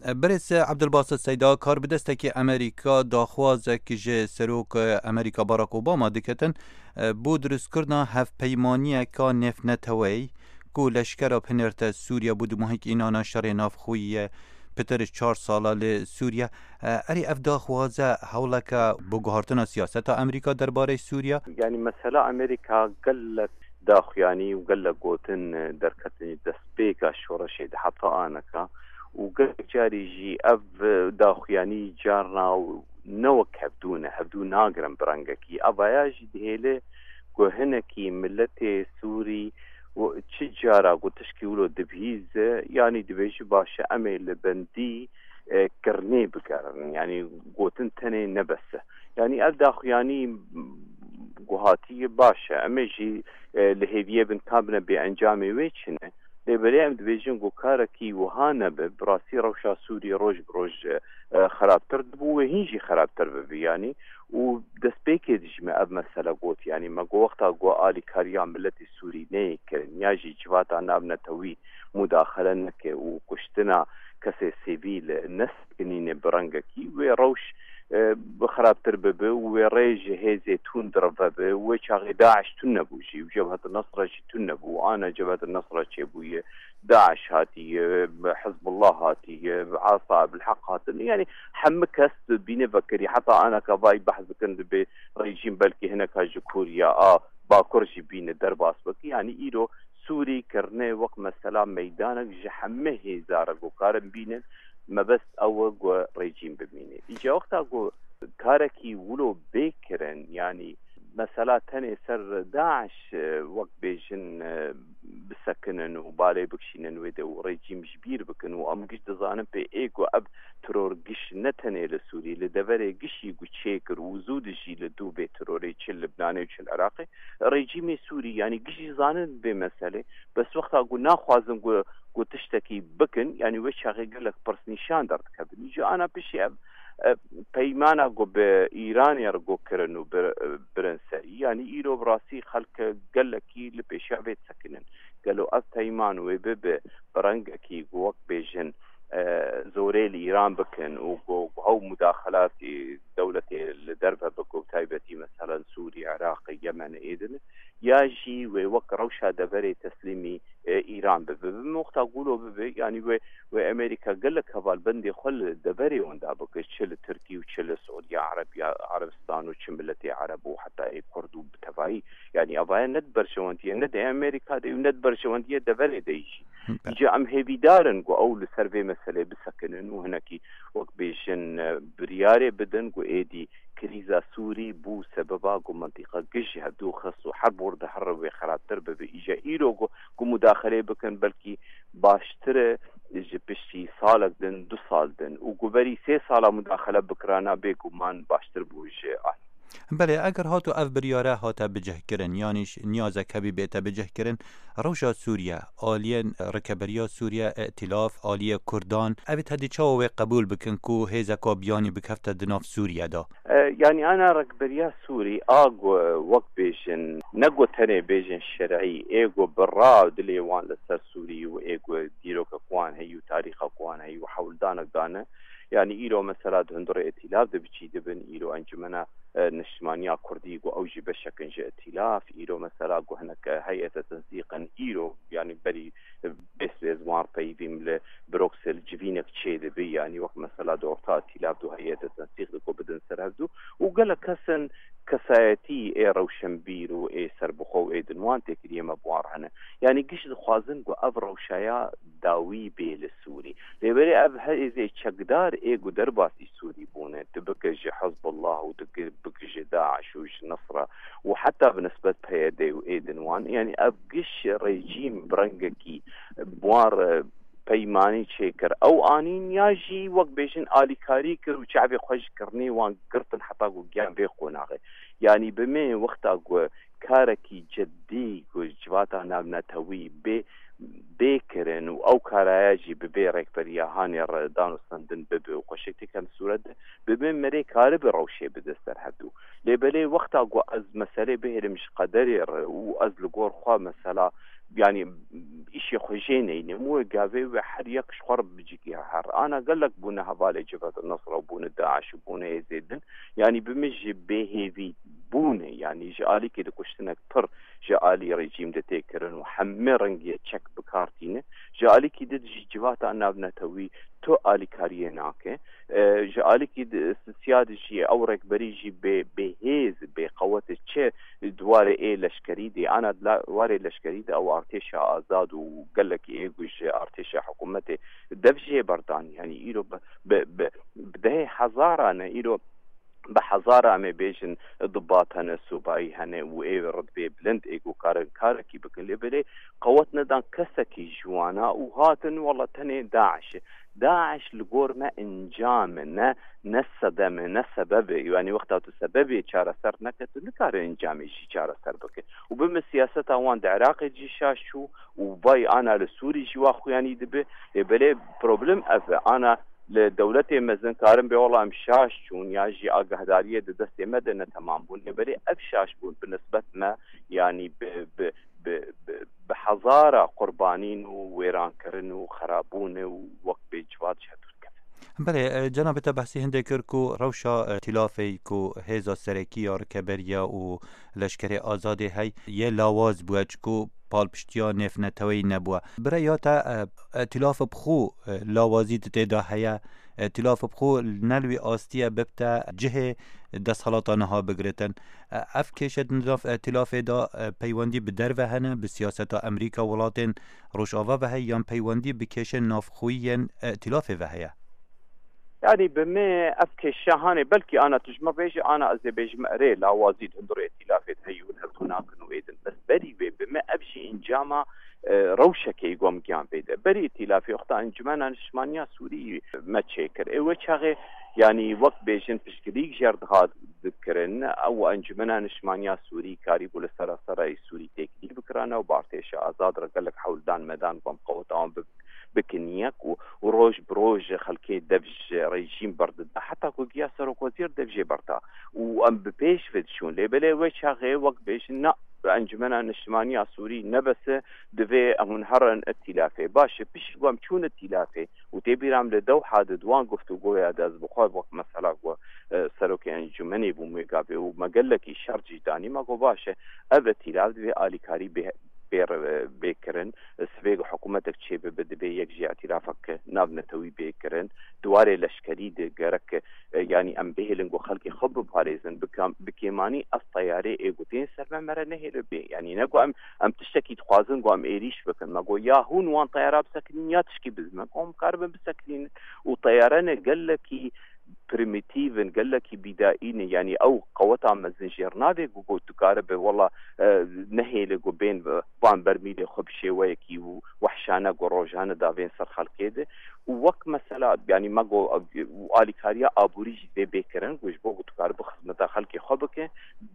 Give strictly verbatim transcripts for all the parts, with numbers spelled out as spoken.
برس عبدالباسط سیدا کار بدسته که امریکا داخوازه که جه سروک امریکا باراک اوباما دکتن بو درست کرنا هف پیمانیه که نف نتوی که لشکر پنرت سوریا بود محیک اینانا شر ناف خویه پترش چار ساله لسوریا اری اف داخوازه حولک بگهارتنا سیاست امریکا درباره سوریا؟ يعني مثلا امريكا قلت داخياني وقلت قوتن دركتني دسبيكا شورشي حتى انكا وقلت جاري جي اف داخياني جارنا نوك هبدونا هبدو ناقرن برنگكي افاياجي دهيله قوهنكي ملتي سوري وتشجارا وتشكيولو دبهيز يعني دبيش باشا امي لبندي كرني بكارن يعني قوتن تاني نبسه يعني الداخياني قوهاتي باشا اميجي لهيبيه بن كابنا بانجامي ويتشنه لبريم دبيجن قوكاركي وهانا براسي روشا سوري روج بروج خرابتر دبو وهيجي خرابتر ببي يعني ودسبيكي دجمع اب مسألة قوت يعني ما قو وقتا قو آلي كاريان ملتي سوري ني كرن ياجي جواتا نابنا توي مداخلة نكي وكشتنا كسي سيبيل نسكنين برنگكي وروش بخرابتر ببه وريج هيزي تون دربه وشاغي داعش تنبوشي وجبهة النصرة تنبو وانا جبهة النصرة شبوية داعش هاتي حزب الله هاتي عصاب الحق هاتي يعني حمكس بيني بكري حتى انا كباي بحث بكن بريجيم بلكي هناك هاجكوريا اه باكورجي بين درباس بكي يعني ايرو سوري كرني وقت مثلا ميدانك جحمه هزارك وكارن بينن ما بس أول جو ريجيم ببيني إجا وقتا جو كاركي ولو بيكرن يعني مثلا تاني سر داعش وقت بيجن بسكنن وبالي بكشينن ويدو ريجيم جبير بكن وام قش دزانن بي ايقو اب ترور قش نتني لسوري لدفري قش يقو تشيكر وزود جي لدو بي تروري تشل لبناني وتشل عراقي ريجيمي سوري يعني قش يزانن بمسألة بس وقتا قو ناخوازن قو قو تشتكي بكن يعني وش شاقي قلك برس نشان دارت كبن يجو انا بشي اب پیمانا گو به ایران یا گو کرنو برنسه يعني ایرو براسي خلق قلكي لبيشابه سكنن قالوا اف پیمان و به برنگكي گو وقت بيجن زوري الايران بكن و هو مداخلات دولتي لدربها بكو تايبتي مثلا سوريا عراق يمن ايدن ياجي ووقت روشا دبري تسليمي ايران بموقتا قولوا ببي يعني و وامريكا قال لك هذا البندي خل دبري وندا بك تشل تركي وتشل سعوديه عربيا عربستان وتشملتي عرب وحتى اي كردو بتفاي يعني ابا ندبر شوانتي ند امريكا دي ندبر شوانتي دبري ديجي يجي ام هيبي دارن قو اول سيرفي مساله بسكنن وهناكي وقت بيجن برياري بدن قو ايدي كريزا سوري بو سببا قو منطقة قش هدو خصو حرب ورد حرب خرابتر ببي إجا إيرو قو مداخلة بكن بلكي باشتره إجا بشتي سالك دن دو سال دن وقو بري سي سالة مداخلة بكرانا بيقو مان باشتر بو إجا آه بله اگر هاتو اف بریاره هاتا بجه کرن یعنیش نیازه کبی بیتا بجه کرن روشا سوریا آلیه رکبریا سوریا ائتلاف آلیه کردان اوید هدی چاوه قبول بکن کو هیزکا بیانی بکفت دناف سوریا دا يعني انا ركبريا سوري اقو وقت بيجن نقو تاني بيجن شرعي ايقو برا دلي وان لسر سوري وايقو ديروك اقوان هيو تاريخ اقوان هيو وحول دانك دانا يعني إيرو مثلا هندور ائتلاف ده بچي دبن إيرو أنجمنا نشمانيا كردي قو أوجي بشكل جاء ائتلاف إيرو مثلا قو هناك هيئة تنسيقا إيرو يعني بري بس بزوار بيبيم لبروكسل جبينك تشي دبي يعني وقت مثلا دورتا ائتلاف دو هيئة تنسيق دو بدن سرهدو وقال كسن كسايتي اي روشنبير و اي سربخو اي دنوان تكريه مبوار هنا يعني قش خوازن قو اف روشايا داوي بي للسوري لبري اب هزي تشقدار اي قو درباس السوري بونه تبكج حزب الله وتبكج داعش وش نصره وحتى بنسبة بيدي و اي دنوان يعني اب قش ريجيم برنگكي بوار پیمانی چیکر او آنین یاجی وقت بیشن آلی کاری کر و چعبی خوش کرنی وان قرطن حتا قو گیان بی خوناغه يعني بمي وقتا قو كاركي جدي قو جواتا نابنا توي بي بيكرن او كاراياجي ببي ريكبريا هاني الردان وصندن ببي وقشكتي كم سورة ببي مري كارب روشي بدستر هدو لبالي وقتا قو از مسالي بهر مش قدري و از لقور خواه مسالا يعني إشي خجيني مو قافي وحر يكش خرب بجيكي حر أنا قال لك بونا هبالي جبهة النصرة وبونا داعش وبونا يزيدن يعني بمجي بهيفي بونا يعني جالي كده كشتنك بر جالي رجيم دتيكرن وحمرن يتشك بكارتينه جالي كده جبهة أنا بنتوي تو آلي كاريناكه جالي كده سيادجي أورك بريجي بهيز بقوة تشي دواري إيه لشكري دي أنا دواري لشكري دي أو ارتشا آزاد وقال لك إيه وش ارتشا حكومتي دفجي بردان يعني إيرو بداية حزارة أنا إيرو بحزارة أمي بيجن ضباط هنا السوباي هنا وإيه رتبة بلند إيجو كارن كاركي بكن لبلي قوتنا دان كسكي جوانا وهاتن والله تاني داعش داعش لقور ما انجامنا نسدم نسبب يعني وقتها تسبب شارة سر نكت نكار انجامي شي شارة سر بك وبم السياسة وان عراقي جي شاشو وباي أنا لسوري جوا خواني دبي لبلي بروبلم أفا أنا لدولتي مزن كارم بي والله مشاش شون ياجي آقهدارية دستي مدنة تمام بون لبلي أفشاش بون بالنسبة ما يعني ب ب ب بحضارة قربانين وويران كرن وخرابون ووقت بجواد شهدور بله جناب تبحثی هنده کرکو روشا تلافی کو هزا سرکی یا رکبریا و لشکر آزاده های یه لاواز بوچ کو پال پشتیا نفنتوی نبوه برای یا تا تلاف بخو لاوازی تدا هیا تلاف بخو نلوی آستیه ببتا جه دست حالاتانه ها بگرتن اف کشد نداف تلاف دا پیوندی بدر و هنه به سیاست امریکا ولاتن روشاوا و هی یا پیوندی بکش نافخوی تلاف و هیا يعني بما أفكي الشهاني بلكي أنا تجمع بيجي أنا أزي بيجي مقري لا وازيد هندور ائتلافات هيو الهبت هناك نويدن بس بري بي بما أبشي إنجاما روشكي يقوم قيام بيدا بري ائتلافي أخطاء إنجمانا نشمانيا سوري ما تشيكر إيوه شاغي يعني وقت بيجن بشكريك جرد هاد ذكرن أو أنجمنا نشمانيا سوري كاريبو لسراسرة سوري تيكي بكرانا وبارتيشا أزاد رقلك حول دان مدان بام قوتان بكنيك وروج بروج خلكي دبج ريجيم برد حتى كو ياسر وزير دبج برتا وام بيش فدشون لي بلا وش غي وقت بيش نا انجمنا نشمانيا سوري نبس دفي امنهرن ائتلافي باش بيش قام شون ائتلافي وتبيرام لدو حاد دوان قفتو قويا داز بخوي وقت مسألة قو سروكي انجمني بوميقابي وما قال لك شرجي داني ما قو باشه اب ائتلاف دفي آلي كاري به بير بيكرن سفيق حكومتك شيء بده بي يجي اعترافك نابنا توي بيكرن دواري لشكري دي جرك يعني ام بهلن جو خلقي خب باريزن بكام بكيماني الطياري ايغوتين سرما مرنه هي بي يعني نقو ام ام تشتكي تخوازن جو ام ايريش بكن ما جو يا هون وان طياره بسكنين يا تشكي بزمن قوم قارب بسكنين وطيارنا قال لك بريميتيفن قال لك بدائين يعني او قوتها مزنجير نادي جو تقارب والله اه نهي لجو بين بان برميلي خب شويكي وحشانه جروجانه دافين سر خلكيده ووقت مسألة يعني ما جو آلي كاريا آبوريج دي بيكرن وش بو تقارب خدمة خلكي خبكه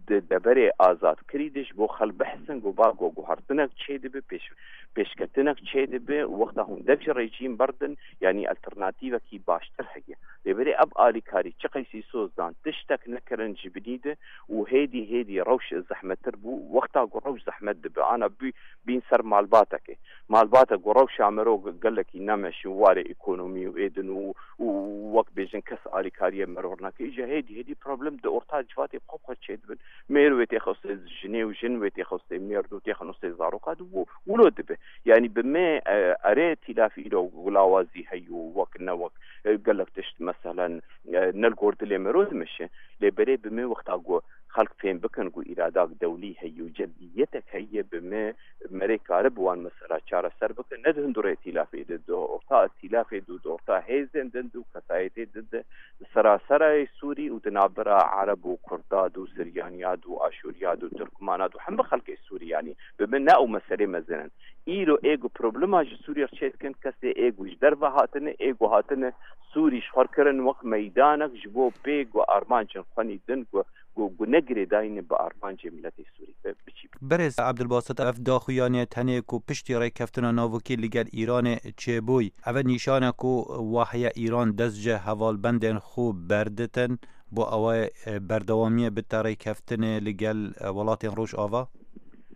دبري آزاد كريدش بو خل بحسن جو با جو هرتنك تشيد بي بيش بيشكتنك تشيد بي وقتها هم دبج ريجيم بردن يعني الترناتيفا كي باشتر هي دبري اب آلي كاري تشقيسي سوزان تشتك نكرن جبديده وهيدي هيدي روش زحمة تربو وقتها جو روش زحمة دبي انا بي بينسر مالباتك مالباتك وروش عمرو قال لك انما شواري ايكونومي وايدن ووقت بيجن كس آلي كاريه مرورنا كيجا هيدي هيدي بروبلم دو اورتا جفاتي بخوخ تشيد بن ميرو تيخص جني وجن تيخص ميردو تيخص زاروقات ولو دبه يعني بما اري تلافي لو غلاوازي هيو وقنا وقت قال لك تشت مثلا نلقورد لي مرود مشي لي بري بما وقت اقو خلق فين بكن قو إرادات دولي هي وجديتك هي بما مريكا ربوان مسألة شارة سر بكن ندهن دور ائتلافي ضد أورتا ائتلافي ضد أورتا هيزن ضد كسايتي ضد سراسرة سوري وتنابرة عرب وكرداد وسريانيات وآشوريات وتركمانات وحم خلق السوري يعني بما ناو مسألة مزنا إيرو إيجو بروبلما جو سوريا رشيد كن كسي إيجو جدربا هاتنه إيجو هاتنه سوري شخور كرن وقت ميدانك جبو بيجو أرمان جنخواني دنگو گو نگری داین با آرمانج ملت سوری بچی برز عبدالباسط اف داخویانی تنه کو پشتی رای کفتنا ناوکی لگل ایران چه بوی اول نیشانه کو وحی ایران دزجه حوال بندن خوب بردتن با اوای بردوامی بترای کفتنه لگل ولات روش آوا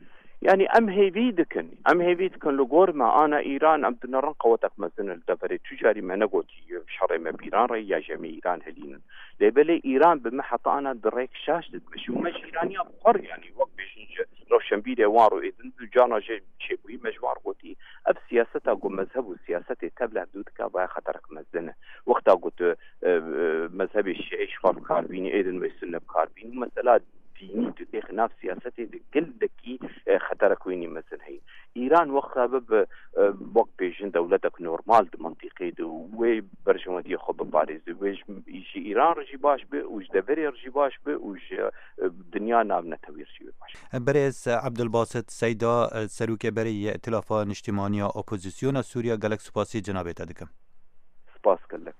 يعني ام هيفي دكن ام هيفي دكن لغور ما انا ايران ام دنرن قوتك مزن الدفري تجاري ما نقوتي شري ما بيران ريا جميع ايران هلين لبلي ايران بمحط انا دريك شاش مش ومش ايرانيا بقر يعني وقت بيجي لو شنبيله وارو اذن جانا جي شيبوي مجوار قوتي اب سياسته قو مذهب وسياسته تبلع دودك با خطرك مزنه وقتها قلت مذهب الشيعي شفاف كاربيني اذن مسنه كاربيني مساله ديني تدخ ناف سياستي كل دكي خطرك ويني مثل هي ايران وقتها بب وقت بيجن دولتك نورمال منطقي دو وي برجمه دي خو باريس ويج يجي ايران رجي باش به وج دبري رجي باش به وج دنيا ناب نتوير شي باش بريس عبد الباسط سيدا سروك بري ائتلاف اجتماعي اپوزيسيون سوريا گلک سپاسی جناب تدکم سپاس کلک